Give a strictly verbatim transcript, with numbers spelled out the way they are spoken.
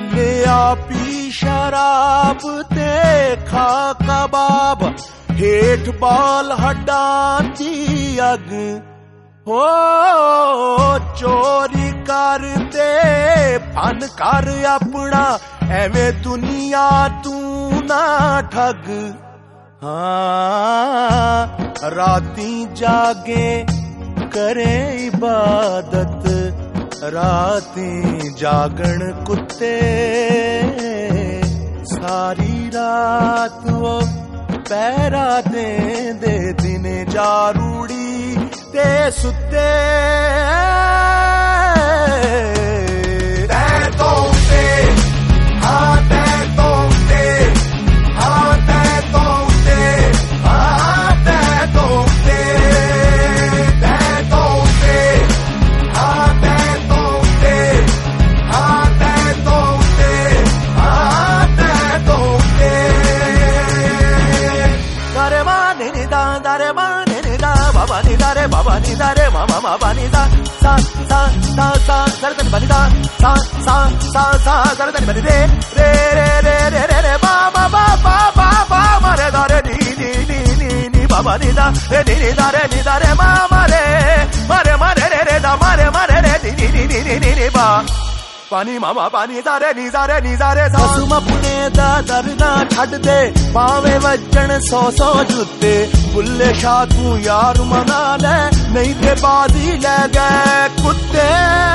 लिया पी शराब ते खा कबाब हेठ बाल हड्डां दी अग हो चोरी करते फन कर अपना एवें दुनिया तू ना ठग हाँ राती जागे करे इबादत राती जागण कुत्ते सारी रात वो पैरा दे दे दिने जारूड़ी ते सुते तै तो उते हाँ तै तो उते हाँ तै तो उते हाँ तै तो उते तै तो उते हाँ तै तो उते हाँ तै तो उते हाँ तै तो उते दरे माने नि दा दरे माने नि दा बाबा नि दा रे बाबा नि दा रे मामा मामा नि दा सा सा सा सा सरदन बनि दा सा सा सा सा सरदन बनि रे रे रे रे रे रे रे बाबा बाबा बाबा मारे दा रे नी नी नी नी नी बाबा नि दा रे नी नी दा रे नी दा रे मामा रे मारे मारे रे रे दा मारे मारे रे नी नी नी नी नी नी नी बा पानी मामा पानी दारे नी दारे नी दारे सासुम अपने दा दरदा छड़ दे पावे वजन सौ सौ जुत्ते बुल्ले शाह तू यार मना ले नहीं ते बाजी ले गए कुत्ते